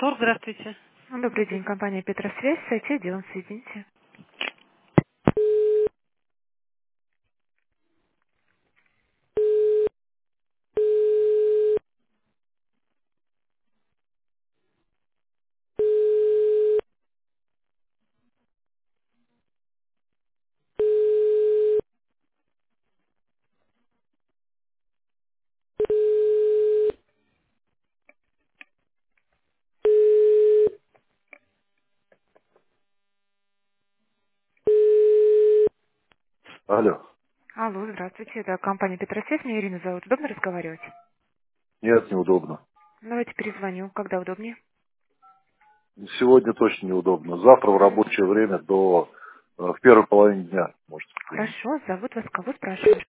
Торг, здравствуйте. Добрый день, компания Петросвязь, с IT-отделом соедините. Алло. Алло, здравствуйте, это компания Петросвязь, меня Ирина зовут. Удобно разговаривать? Нет, неудобно. Давайте перезвоню, когда удобнее. Сегодня точно неудобно. Завтра в рабочее время в первой половине дня можете позвонить. Хорошо, зовут вас кого, спрашиваю?